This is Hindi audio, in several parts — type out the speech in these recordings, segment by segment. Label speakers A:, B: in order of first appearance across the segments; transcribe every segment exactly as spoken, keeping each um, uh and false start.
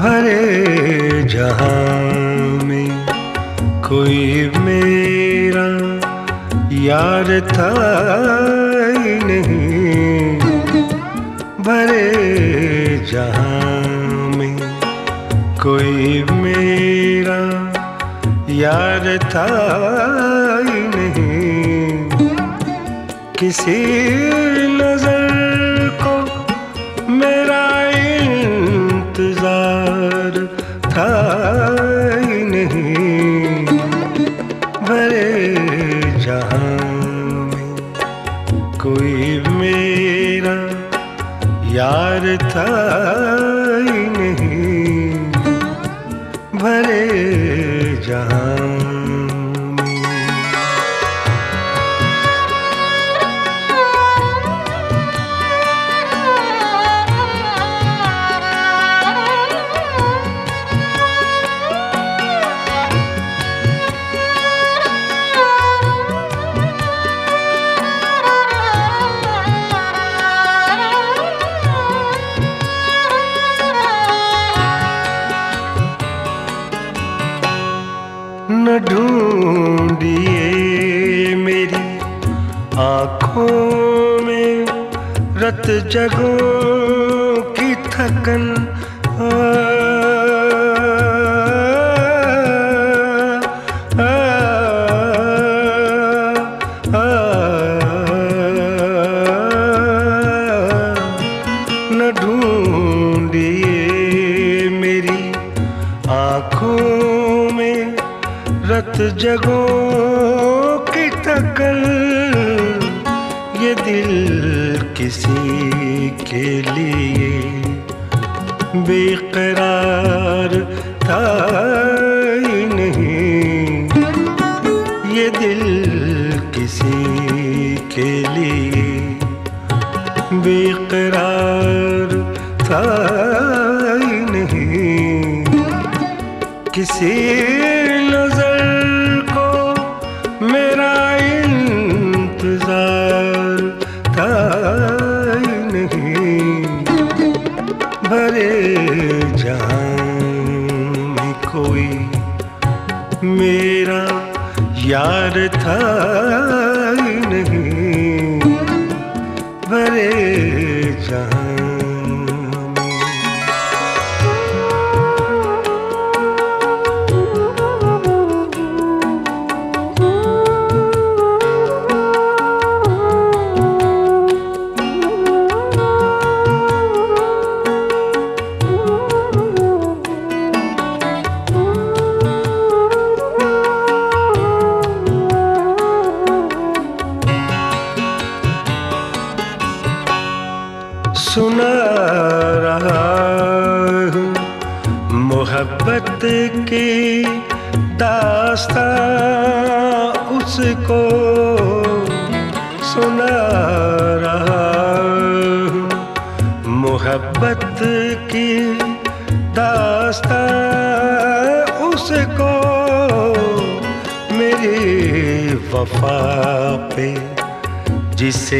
A: भरे जहां में कोई मेरा यार था ही नहीं। भरे जहां में कोई मेरा यार था ही नहीं। किसी नजर को मेरा इंतजार था ही नहीं। भरे जहां में कोई मेरा यार था ही नहीं। भरे जहां न ढूंढिए मेरी आँखों में रत जगों की थकन। आ, आ, आ, न ढूंढिए मेरी आँखों में रत जगों की थकन। ये दिल किसी के लिए बेकरार था ही नहीं। ये दिल किसी के लिए बेकरार था ही नहीं। किसी नजर मेरा इंतजार था ही नहीं। भरे जहां में कोई मेरा यार था ही नहीं। भरे जहां सुना रहा हूँ मोहब्बत की दास्तां उसको। सुना रहा हूँ मोहब्बत की दास्तां उसको। मेरी वफा पे जिसे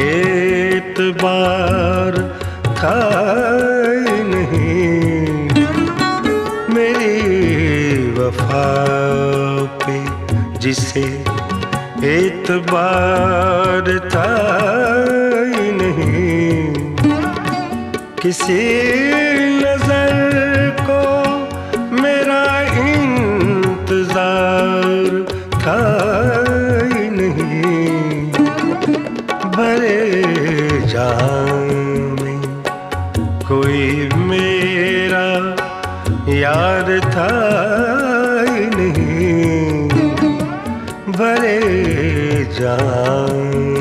A: एतबार था ही नहीं। मेरी वफा पे जिसे एतबार था ही नहीं। किसी नजर को मेरा इंतजार था ही नहीं। भरे जहां में कोई मेरा यार था ही नहीं। भरे जहां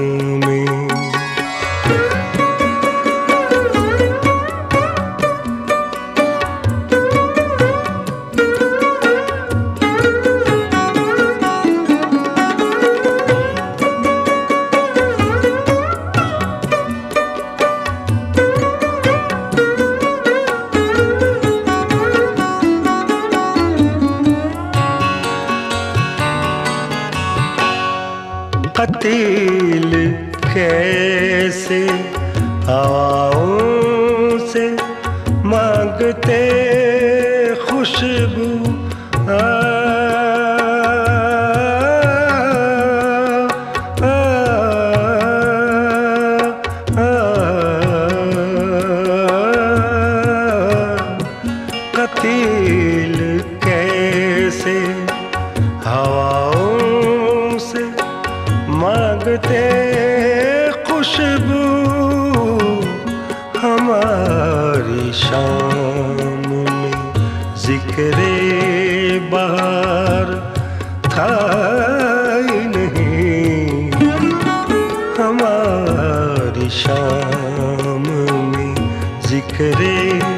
A: कतील कैसे हवाओं से मांगते आ, आ, आ, कतील कैसे हवाओं से मांगते खुशबू, हमारी शाम में जिक्रे बहार था ही नहीं। हमारी शाम में जिक्रे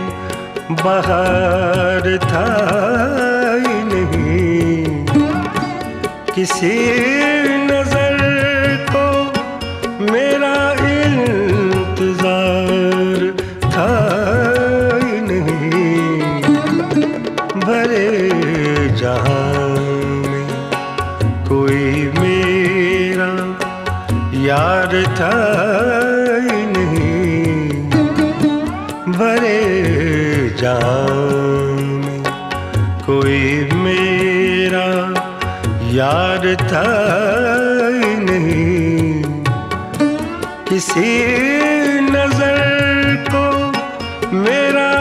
A: बहार था ही नहीं। किसी नजर को मेरा इंतजार था ही नहीं। भरे जहां में कोई मेरा यार था ही नहीं। भरे जहां में कोई मेरा यार था ही नहीं। किसी नजर को मेरा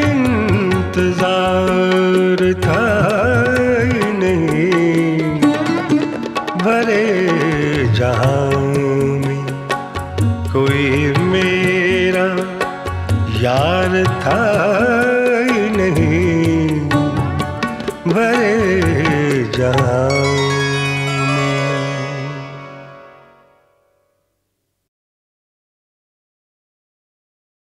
A: इंतजार था ही नहीं। भरे जहां में कोई मेरा यार था ही नहीं। भरे जहां